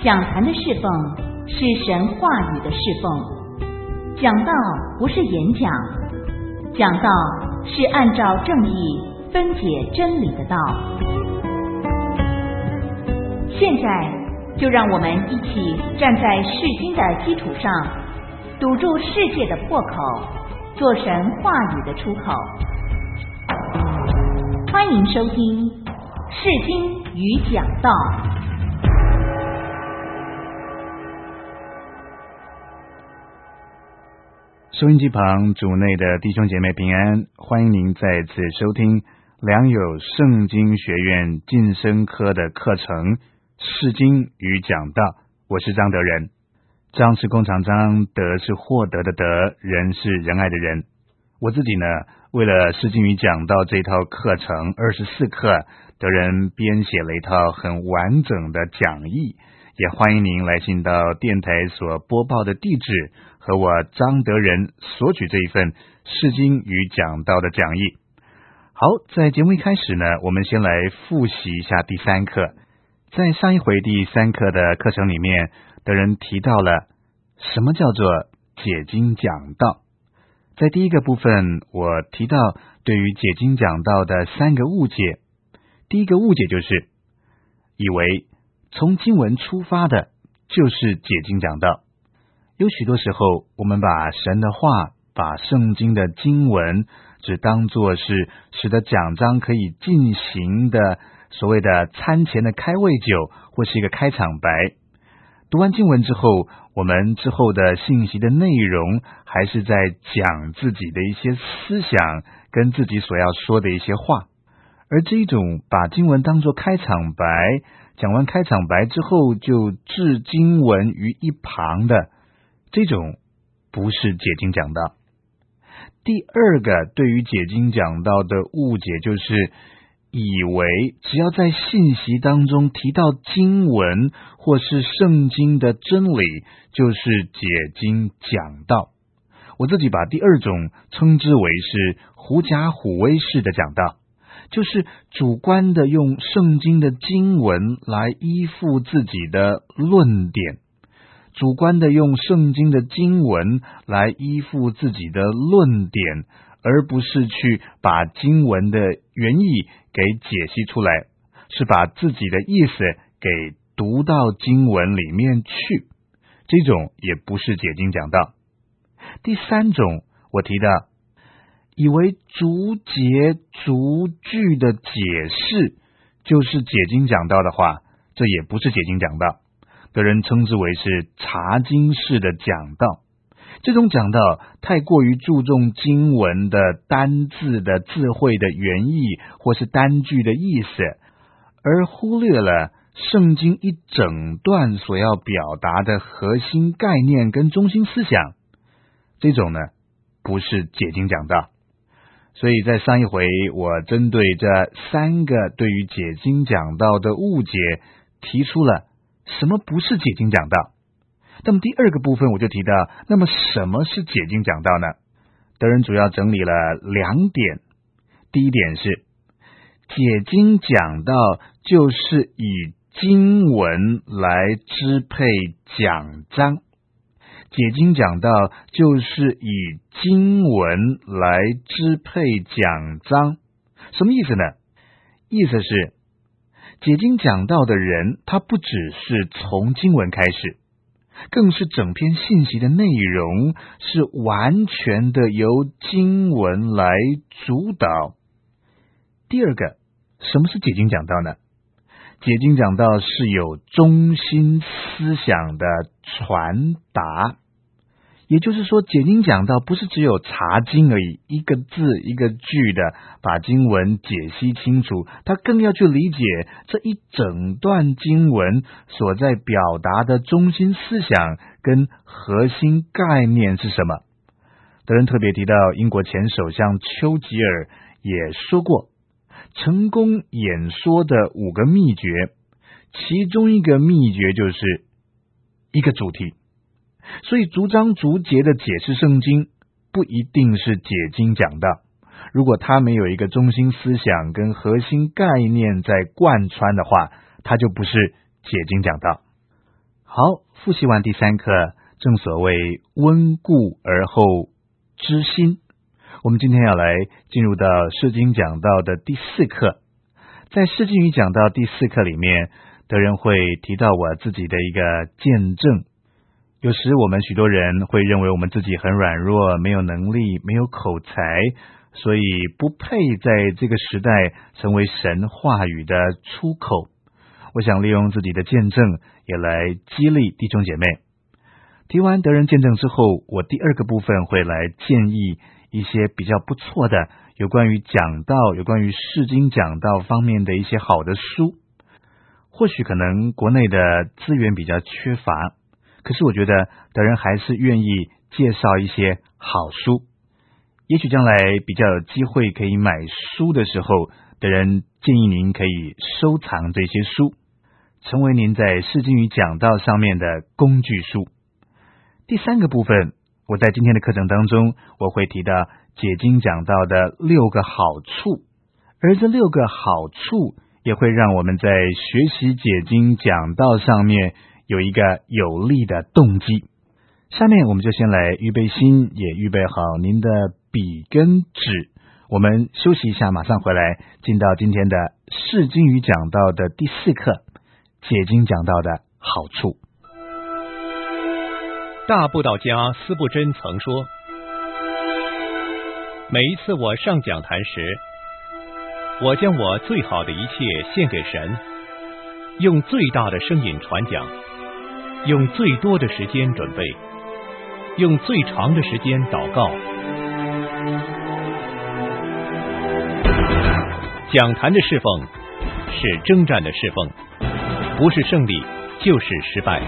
讲坛的侍奉是神话语的侍奉，讲道不是演讲，讲道是按照正义分解真理的道。现在就让我们一起站在释经的基础上，堵住世界的破口，做神话语的出口。欢迎收听释经与讲道。 收音机旁主内的弟兄姐妹平安，欢迎您再次收听良友圣经学院晋升科的课程释经与讲道。我是张德仁。张是弓长张，德是获得的德，仁是仁爱的仁。我自己呢，为了释经与讲道这套课程24课，德仁编写了一套很完整的讲义，也欢迎您来信到电台所播报的地址，和我张德仁索取这一份释经与讲道的讲义。好，在节目一开始呢，我们先来复习一下第3课。在上一回第3课的课程里面，德仁提到了什么叫做解经讲道。在第一个部分，我提到对于解经讲道的3个误解。第一个误解就是以为从经文出发的就是解经讲道。有许多时候，我们把神的话，把圣经的经文只当作是使得讲章可以进行的所谓的餐前的开胃酒，或是一个开场白。读完经文之后，我们之后的信息的内容还是在讲自己的一些思想，跟自己所要说的一些话。而这一种把经文当作开场白，讲完开场白之后就置经文于一旁的，这种不是解经讲道。第二个对于解经讲道的误解就是以为只要在信息当中提到经文或是圣经的真理就是解经讲道。我自己把第二种称之为是狐假虎威式的讲道，就是主观的用圣经的经文来依附自己的论点，主观的用圣经的经文来依附自己的论点，而不是去把经文的原意给解析出来，是把自己的意思给读到经文里面去，这种也不是解经讲道。第3种，我提到以为逐节逐句的解释就是解经讲道的话，这也不是解经讲道。有人称之为是查经式的讲道。这种讲道太过于注重经文的单字的字汇的原意或是单句的意思，而忽略了圣经一整段所要表达的核心概念跟中心思想。这种呢，不是解经讲道。所以在上一回，我针对这3个对于解经讲道的误解提出了什么不是解经讲道。那么第二个部分我就提到，那么什么是解经讲道呢？德仁主要整理了2点。第一点是解经讲道就是以经文来支配讲章，解经讲道就是以经文来支配讲章。什么意思呢？意思是解经讲道的人，他不只是从经文开始，更是整篇信息的内容是完全的由经文来主导。第二个，什么是解经讲道呢？解经讲道是有中心思想的传达，也就是说，解经讲道不是只有查经而已，一个字一个句的把经文解析清楚，他更要去理解这一整段经文所在表达的中心思想跟核心概念是什么。德仁特别提到英国前首相丘吉尔也说过，成功演说的5个秘诀，其中一个秘诀就是一个主题。所以逐章逐节的解释圣经不一定是解经讲道，如果它没有一个中心思想跟核心概念在贯穿的话，它就不是解经讲道。 好，复习完第3课，正所谓温故而后知新。我们今天要来进入到释经讲道的第4课。在释经语讲道第4课里面，德仁会提到我自己的一个见证。有时我们许多人会认为我们自己很软弱，没有能力，没有口才，所以不配在这个时代成为神话语的出口。我想利用自己的见证也来激励弟兄姐妹。提完德仁见证之后，我第2个部分会来建议一些比较不错的有关于讲道、有关于释经讲道方面的一些好的书。或许可能国内的资源比较缺乏，可是我觉得德仁还是愿意介绍一些好书。也许将来比较有机会可以买书的时候，德仁建议您可以收藏这些书，成为您在释经与讲道上面的工具书。第3个部分，我在今天的课程当中，我会提到解经讲道的6个好处，而这6个好处也会让我们在学习解经讲道上面有一个有力的动机。下面我们就先来预备心，也预备好您的笔跟纸。我们休息一下，马上回来进到今天的释经与讲道的第4课，解经讲道的好处。 大布道家司布真曾说，每一次我上讲坛时，我将我最好的一切献给神，用最大的声音传讲，用最多的时间准备，用最长的时间祷告。讲坛的侍奉是征战的侍奉，不是胜利就是失败。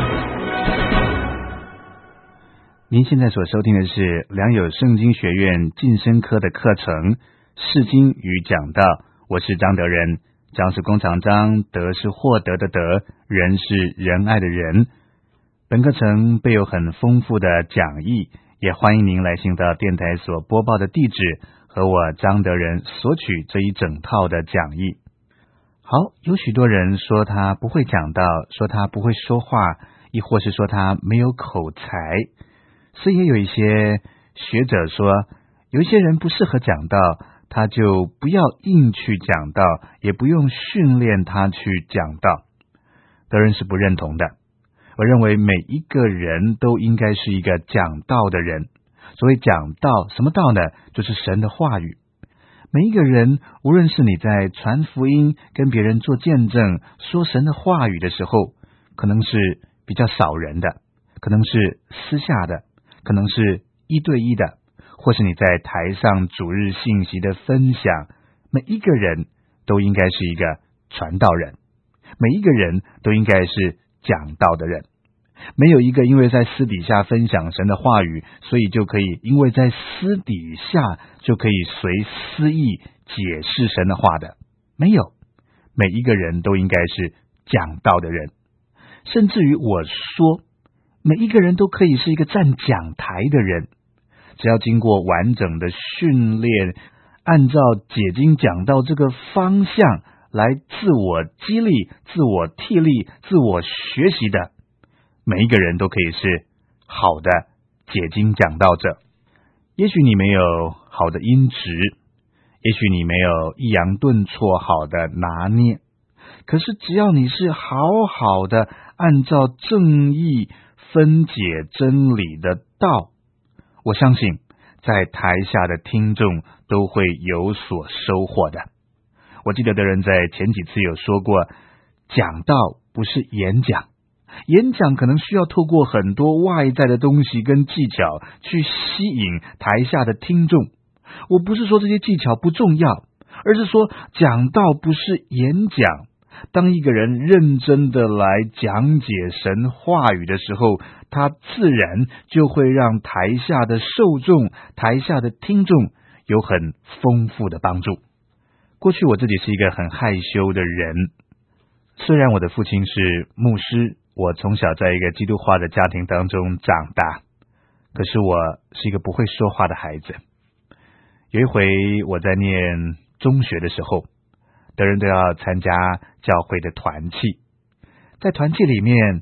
您现在所收听的是良友圣经学院晋升科的课程释经与讲道，我是张德仁。张是弓长张，德是获得的德，仁是仁爱的仁。本课程备有很丰富的讲义，也欢迎您来信到电台所播报的地址，和我张德仁索取这一整套的讲义。好，有许多人说他不会讲道，说他不会说话，亦或是说他没有口才。所以也有一些学者说，有一些人不适合讲道，他就不要硬去讲道，也不用训练他去讲道。德仁是不认同的。我认为每一个人都应该是一个讲道的人。所谓讲道，什么道呢？就是神的话语。每一个人，无论是你在传福音、跟别人做见证、说神的话语的时候，可能是比较少人的，可能是私下的，可能是1对1的，或是你在台上主日信息的分享，每一个人都应该是一个传道人，每一个人都应该是讲道的人。没有一个因为在私底下分享神的话语，所以就可以因为在私底下就可以随私意解释神的话的，没有。每一个人都应该是讲道的人。甚至于我说，每一个人都可以是一个站讲台的人，只要经过完整的训练，按照解经讲道这个方向来自我激励、自我替力、自我学习的，每一个人都可以是好的解经讲道者。也许你没有好的音质，也许你没有抑扬顿挫好的拿捏，可是只要你是好好的按照正义分解真理的道，我相信在台下的听众都会有所收获的。我记得的人在前几次有说过，讲道不是演讲，演讲可能需要透过很多外在的东西跟技巧去吸引台下的听众。我不是说这些技巧不重要，而是说讲道不是演讲。当一个人认真的来讲解神话语的时候，他自然就会让台下的受众、台下的听众有很丰富的帮助。过去我自己是一个很害羞的人，虽然我的父亲是牧师，我从小在一个基督化的家庭当中长大，可是我是一个不会说话的孩子。有一回我在念中学的时候，的人都要参加教会的团契，在团契里面，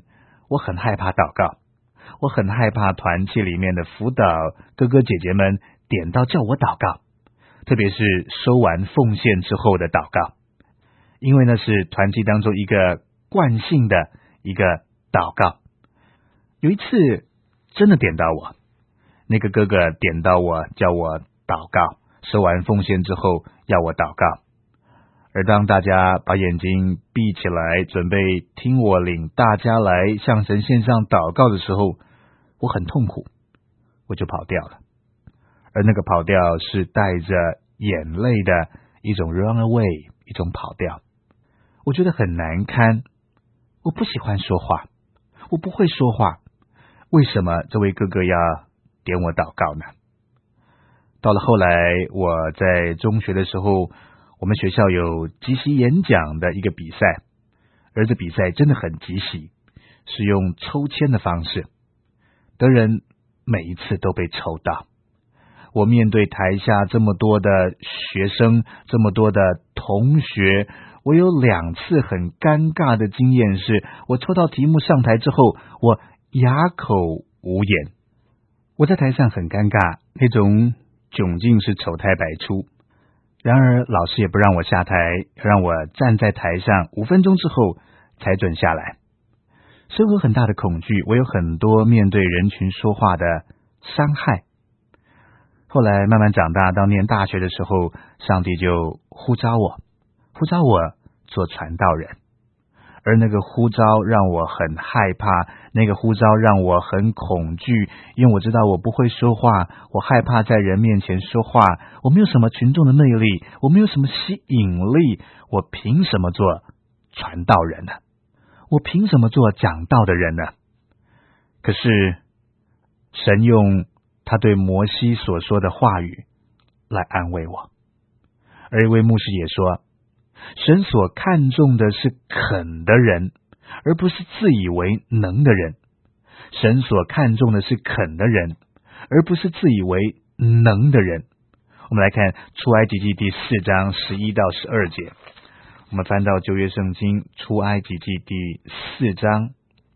我很害怕祷告，我很害怕团契里面的辅导哥哥姐姐们点到叫我祷告，特别是收完奉献之后的祷告，因为那是团契当中一个惯性的一个祷告。有一次真的点到我，那个哥哥点到我叫我祷告，收完奉献之后要我祷告。而当大家把眼睛闭起来准备听我领大家来向神献上祷告的时候，我很痛苦，我就跑掉了。而那个跑掉是带着眼泪的一种 run away， 一种跑掉。我觉得很难堪，我不喜欢说话，我不会说话，为什么这位哥哥要点我祷告呢？到了后来，我在中学的时候，我们学校有即席演讲的一个比赛，而这比赛真的很即席，是用抽签的方式，得人每一次都被抽到。我面对台下这么多的学生，这么多的同学，我有2次很尴尬的经验，是我抽到题目上台之后，我哑口无言。我在台上很尴尬，那种窘境是丑态百出。然而老师也不让我下台，让我站在台上5分钟之后才准下来。所以我有很大的恐惧，我有很多面对人群说话的伤害。后来慢慢长大，到念大学的时候，上帝就呼召我做传道人。而那个呼召让我很害怕，那个呼召让我很恐惧，因为我知道我不会说话，我害怕在人面前说话，我没有什么群众的魅力，我没有什么吸引力，我凭什么做传道人呢？我凭什么做讲道的人呢？可是神用他对摩西所说的话语来安慰我。而一位牧师也说，神所看重的是肯的人，而不是自以为能的人。神所看重的是肯的人，而不是自以为能的人。我们来看出埃及记第4章11到12节。我们翻到旧约圣经出埃及记第4章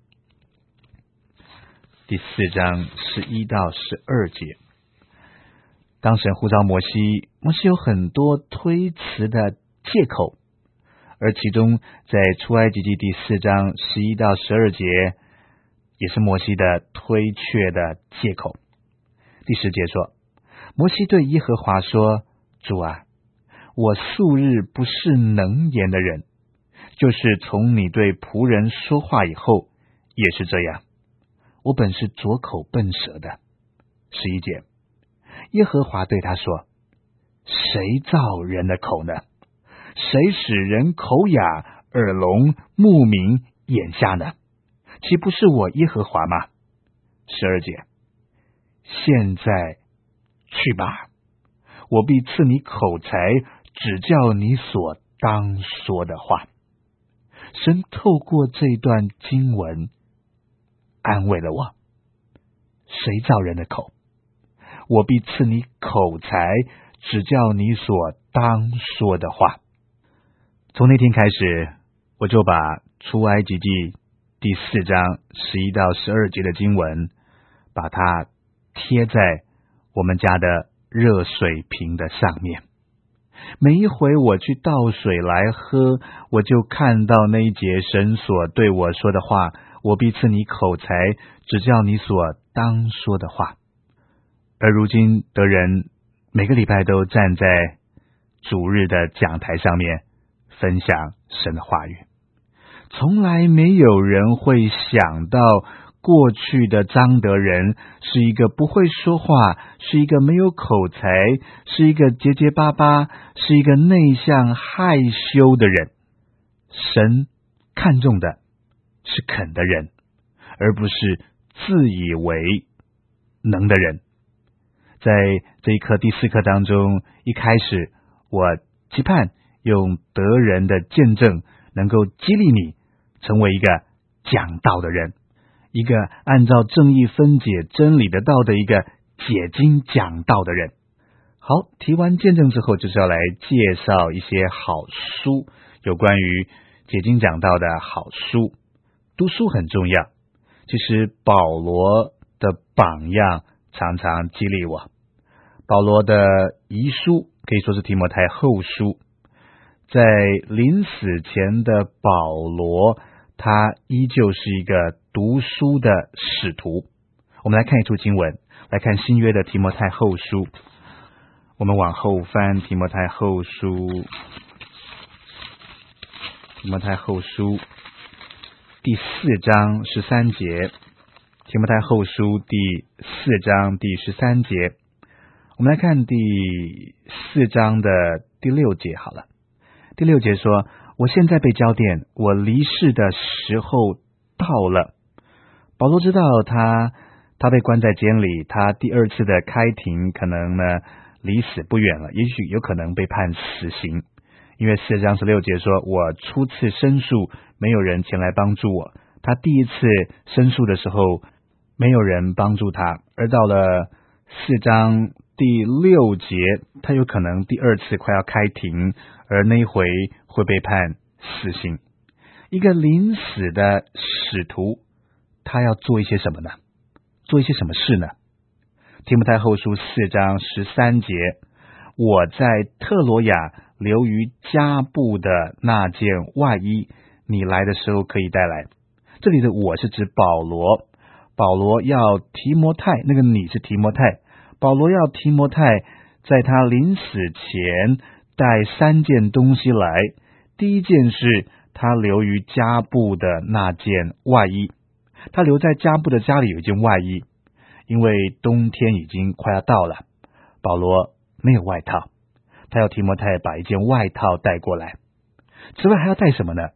11到12节。当神呼召摩西有很多推辞的借口，而其中在出埃及记第4章11到12节也是摩西的推却的借口。第10节说，摩西对耶和华说，主啊，我素日不是能言的人，就是从你对仆人说话以后也是这样，我本是拙口笨舌的。11节，耶和华对他说，谁造人的口呢？谁使人口哑、耳聋、目明、眼瞎呢？岂不是我耶和华吗？12节，现在去吧，我必赐你口才，指教你所当说的话。神透过这段经文安慰了我。谁造人的口？我必赐你口才，指教你所当说的话。从那天开始，我就把出埃及记第4章11到12节的经文，把它贴在我们家的热水瓶的上面。每一回我去倒水来喝，我就看到那一节神所对我说的话，我必赐你口才，指教你所当说的话。而如今得人每个礼拜都站在主日的讲台上面分享神的话语，从来没有人会想到过去的张德仁是一个不会说话，是一个没有口才，是一个结结巴巴，是一个内向害羞的人。神看重的是肯的人，而不是自以为能的人。在这一课第4课当中，一开始我期盼用得人的见证能够激励你成为一个讲道的人，一个按照正义分解真理的道的一个解经讲道的人。好，提完见证之后，就是要来介绍一些好书，有关于解经讲道的好书。读书很重要， 其实保罗的榜样常常激励我。保罗的遗书可以说是提摩太后书，在临死前的保罗，他依旧是一个读书的使徒。我们来看一处经文，来看新约的提摩太后书。我们往后翻提摩太后书，提摩太后书第4章13节，提摩太后书第4章第13节。我们来看第4章的第6节好了。第6节说，我现在被交电，我离世的时候到了。保罗知道他被关在监里，他第2次的开庭可能呢离死不远了，也许有可能被判死刑。因为4章16节说，我初次申诉，没有人前来帮助我。他第1次申诉的时候，没有人帮助他，而到了4章第6节，他有可能第2次快要开庭，而那一回会被判死刑。一个临死的使徒，他要做一些什么呢？做一些什么事呢？提摩太后书4章13节，我在特罗亚留于加布的那件外衣，你来的时候可以带来。这里的我是指保罗，保罗要提摩太，那个你是提摩太，保罗要提摩太在他临死前带3件东西来。第一件是他留于加布的那件外衣，他留在加布的家里有一件外衣，因为冬天已经快要到了，保罗没有外套，他要提摩太把一件外套带过来。此外还要带什么呢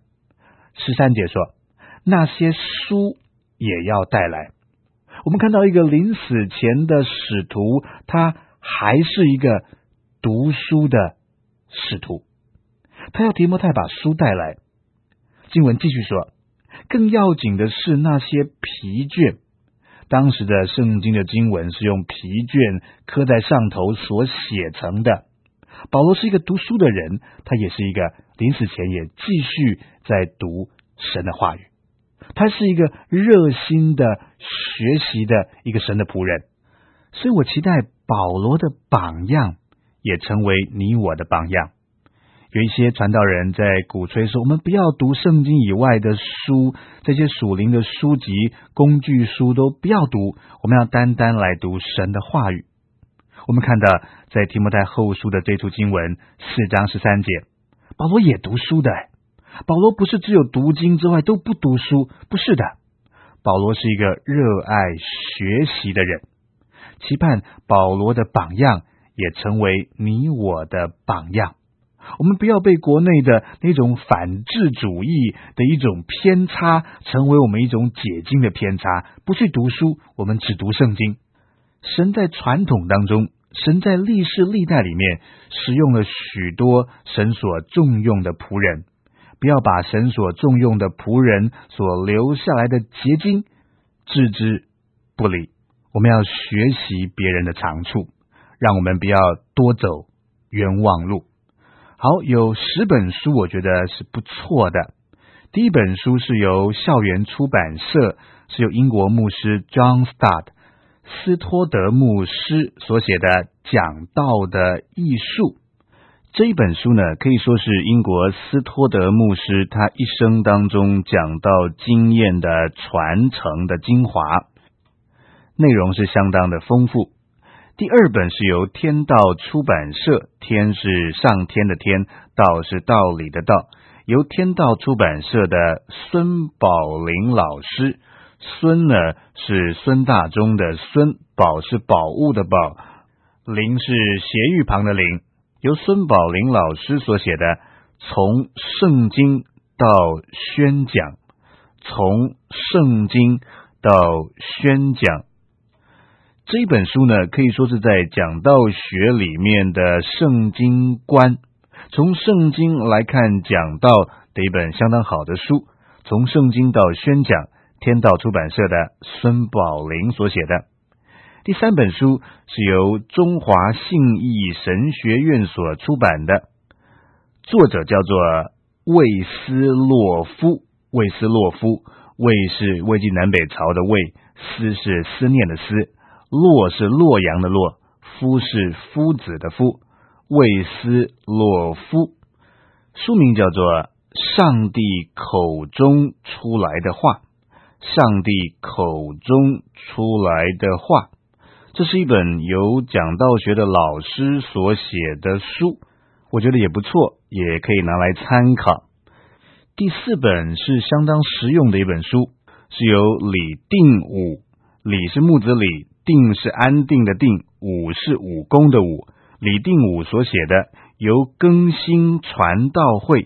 ？13节说，那些书也要带来。我们看到一个临死前的使徒，他还是一个读书的使徒，他要提摩太把书带来。经文继续说，更要紧的是那些皮卷。当时的圣经的经文是用皮卷刻在上头所写成的。保罗是一个读书的人，他也是一个临死前也继续在读神的话语，他是一个热心的学习的一个神的仆人。所以我期待保罗的榜样也成为你我的榜样。有一些传道人在鼓吹说，我们不要读圣经以外的书，这些属灵的书籍、工具书都不要读，我们要单单来读神的话语。我们看到在提摩太后书的这处经文4章13节，保罗也读书的。保罗不是只有读经之外都不读书，不是的，保罗是一个热爱学习的人。期盼保罗的榜样也成为你我的榜样。我们不要被国内的那种反智主义的一种偏差成为我们一种解经的偏差，不去读书，我们只读圣经。神在传统当中，神在历世历代里面使用了许多神所重用的仆人，不要把神所重用的仆人所留下来的结晶置之不理。我们要学习别人的长处，让我们不要多走冤枉路。好，有10本书我觉得是不错的。第一本书是由校园出版社，是由英国牧师 John Stott 斯托德牧师所写的讲道的艺术。这一本书呢，可以说是英国斯托德牧师他一生当中讲道经验的传承的精华，内容是相当的丰富。第二本是由天道出版社，天是上天的天，道是道理的道，由天道出版社的孙宝林老师，孙呢是孙大中的孙，宝是宝物的宝，林是斜玉旁的林，由孙宝林老师所写的从圣经到宣讲，从圣经到宣讲。这一本书呢，可以说是在讲道学里面的圣经观，从圣经来看讲道的一本相当好的书。从圣经到宣讲，天道出版社的孙宝林所写的。第三本书是由中华信义神学院所出版的，作者叫做魏斯洛夫，魏斯洛夫， 魏是魏晋南北朝的魏，思是思念的思，洛是洛阳的洛，夫是夫子的夫，魏思洛夫。书名叫做《上帝口中出来的话》，上帝口中出来的话，这是一本由讲道学的老师所写的书，我觉得也不错，也可以拿来参考。第4本是相当实用的一本书，是由李定武，李是木子李，定是安定的定，武是武功的武，李定武所写的，由更新传道会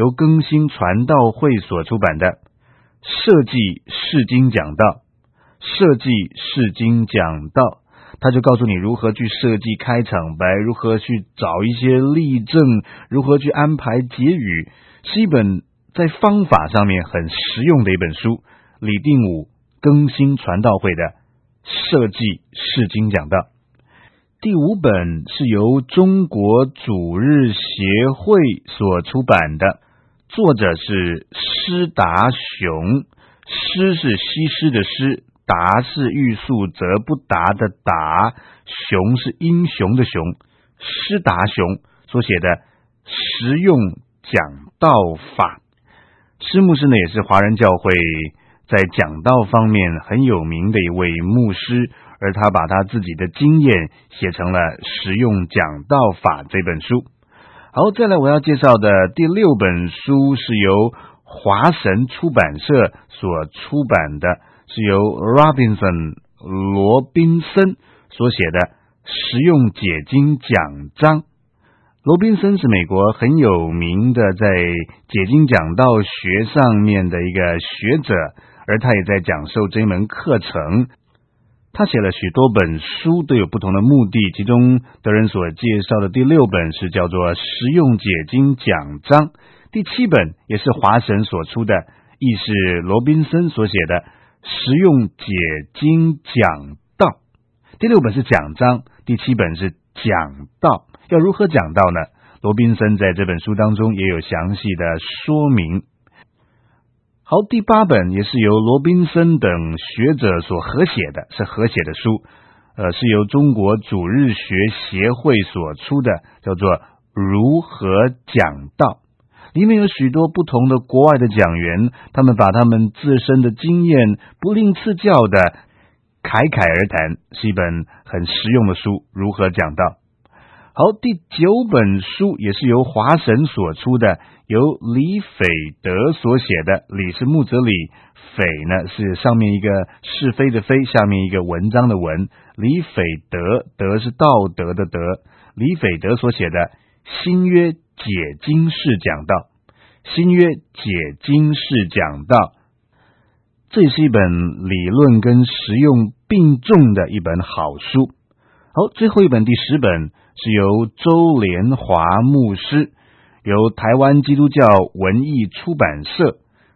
所出版的设计释经讲道，设计释经讲道，他就告诉你如何去设计开场白，如何去找一些例证，如何去安排结语，是一本在方法上面很实用的一本书。李定武更新传道会的设计释经讲道。第5本是由中国主日协会所出版的，作者是施达雄，施是西施的施，达是欲速则不达的达，雄是英雄的雄，施达雄所写的实用讲道法。施牧师呢，也是华人教会在讲道方面很有名的一位牧师，而他把他自己的经验写成了《实用讲道法》这本书。好，再来我要介绍的第6本书是由华神出版社所出版的，是由 Robinson 罗宾森所写的《实用解经讲章》。罗宾森是美国很有名的在解经讲道学上面的一个学者，而他也在讲授这门课程。他写了许多本书，都有不同的目的，其中德人所介绍的第6本是叫做《实用解经讲章》，第7本也是华神所出的，亦是罗宾森所写的《实用解经讲道》。第6本是讲章，第7本是讲道。要如何讲道呢？罗宾森在这本书当中也有详细的说明。好，第8本也是由罗宾森等学者所合写的，是合写的书，是由中国主日学协会所出的，叫做《如何讲道》。里面有许多不同的国外的讲员，他们把他们自身的经验不吝赐教的侃侃而谈，是一本很实用的书，《如何讲道》。好，第9本书也是由华神所出的，由李斐德所写的，李是木子李，斐呢是上面一个是非的非，下面一个文章的文，李斐德，德是道德的德，李斐德所写的新约解经式讲道，新约解经式讲道，这也是一本理论跟实用并重的一本好书。好，最后一本第10本是由周连华牧师，由台湾基督教文艺出版社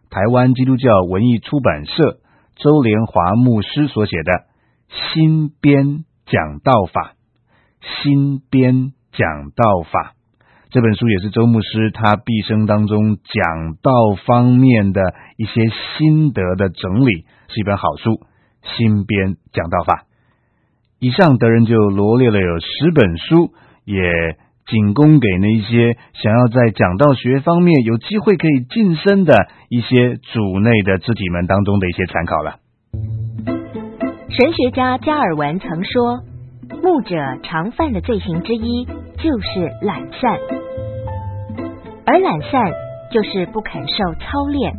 周连华牧师所写的新编讲道法，这本书也是周牧师他毕生当中讲道方面的一些心得的整理，是一本好书，新编讲道法。以上德人就罗列了有10本书，也仅供给那一些想要在讲道学方面有机会可以晋升的一些主内的肢体们当中的一些参考了。 神学家加尔文曾说，牧者常犯的罪行之一就是懒散，而懒散就是不肯受操练。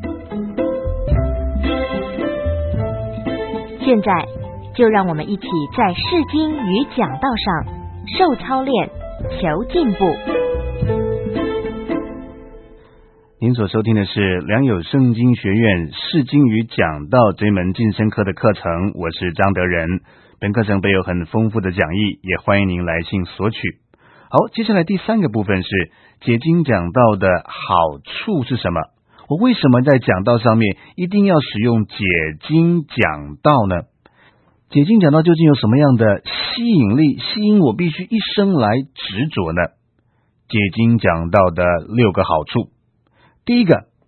现在就让我们一起在释经与讲道上受操练，求进步。 您所收听的是良友圣经学院释经与讲道这门晋升课的课程，我是张德仁。本课程备有很丰富的讲义，也欢迎您来信索取。好，接下来第3个部分是解经讲道的好处是什么？我为什么在讲道上面一定要使用解经讲道呢？解经讲道究竟有什么样的吸引力，吸引我必须一生来执着呢？解经讲道的6个好处。第一个，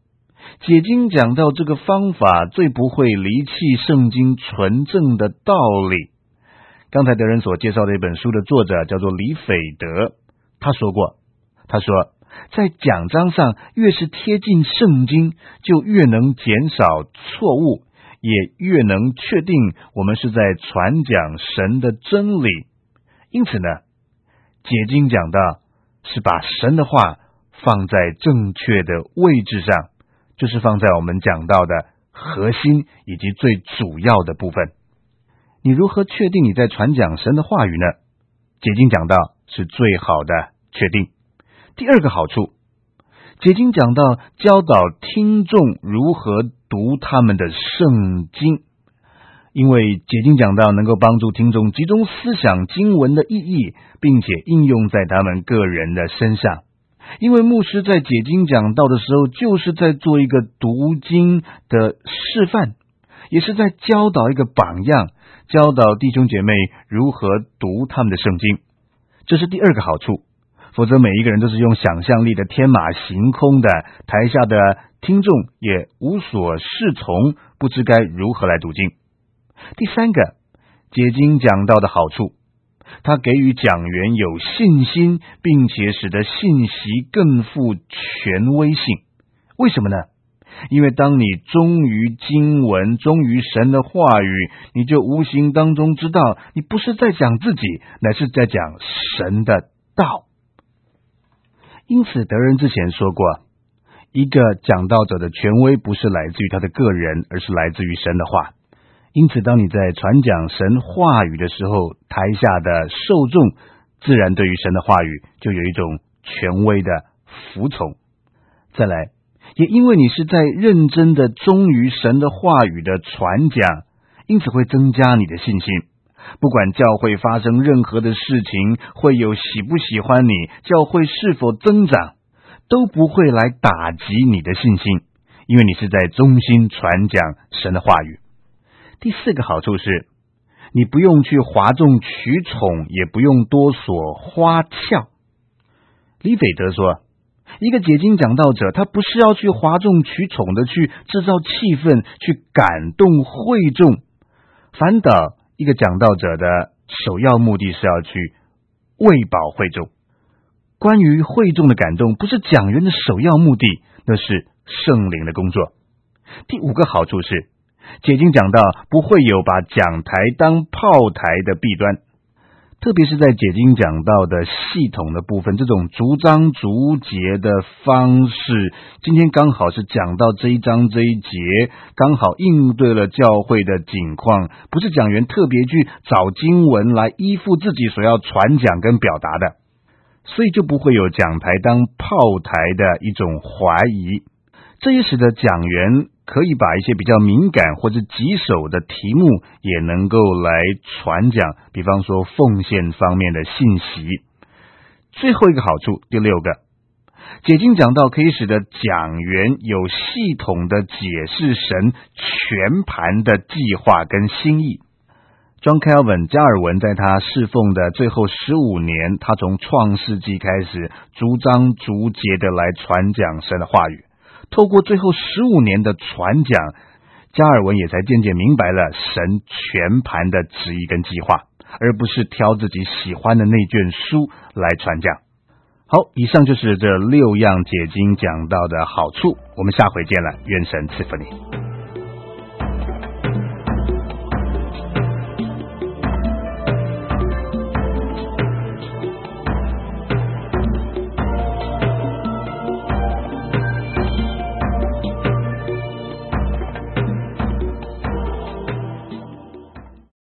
解经讲到这个方法最不会离弃圣经纯正的道理。刚才德仁所介绍的一本书的作者叫做李斐德，他说在讲章上越是贴近圣经，就越能减少错误，也越能确定我们是在传讲神的真理。因此呢，解经讲道是把神的话放在正确的位置上，就是放在我们讲到的核心以及最主要的部分。你如何确定你在传讲神的话语呢？解经讲道是最好的确定。第二个好处，解经讲道教导听众如何读他们的圣经，因为解经讲道能够帮助听众集中思想经文的意义，并且应用在他们个人的身上。因为牧师在解经讲道的时候，就是在做一个读经的示范，也是在教导一个榜样，教导弟兄姐妹如何读他们的圣经。这是第二个好处，否则每一个人都是用想象力的天马行空的，台下的听众也无所适从，不知该如何来读经。第三个，解经讲道的好处，它给予讲员有信心，并且使得信息更富权威性。为什么呢？因为当你忠于经文，忠于神的话语，你就无形当中知道，你不是在讲自己，乃是在讲神的道。因此德仁之前说过，一个讲道者的权威不是来自于他的个人，而是来自于神的话。因此当你在传讲神话语的时候，台下的受众自然对于神的话语就有一种权威的服从。再来，也因为你是在认真的忠于神的话语的传讲，因此会增加你的信心。不管教会发生任何的事情，会有喜不喜欢你，教会是否增长，都不会来打击你的信心，因为你是在忠心传讲神的话语。第四个好处是，你不用去哗众取宠，也不用多所花俏。李斐德说，一个解经讲道者，他不是要去哗众取宠的去制造气氛，去感动会众，反倒一个讲道者的首要目的是要去喂饱会众。关于会众的感动，不是讲员的首要目的，那是圣灵的工作。第五个好处是，解经讲道不会有把讲台当炮台的弊端，特别是在解经讲道的系统的部分，这种逐章逐节的方式，今天刚好是讲到这一章这一节，刚好应对了教会的景况，不是讲员特别去找经文来依附自己所要传讲跟表达的，所以就不会有讲台当炮台的一种怀疑。这也使得讲员可以把一些比较敏感或者棘手的题目也能够来传讲，比方说奉献方面的信息。最后一个好处，第六个，解经讲道可以使得讲员有系统的解释神全盘的计划跟心意。John Calvin 加尔文在他侍奉的最后15年，他从创世纪开始逐章逐节的来传讲神的话语，透过最后15年的传讲，加尔文也才渐渐明白了神全盘的旨意跟计划，而不是挑自己喜欢的那卷书来传讲。好，以上就是这6样解经讲道的好处，我们下回见了，愿神赐福你。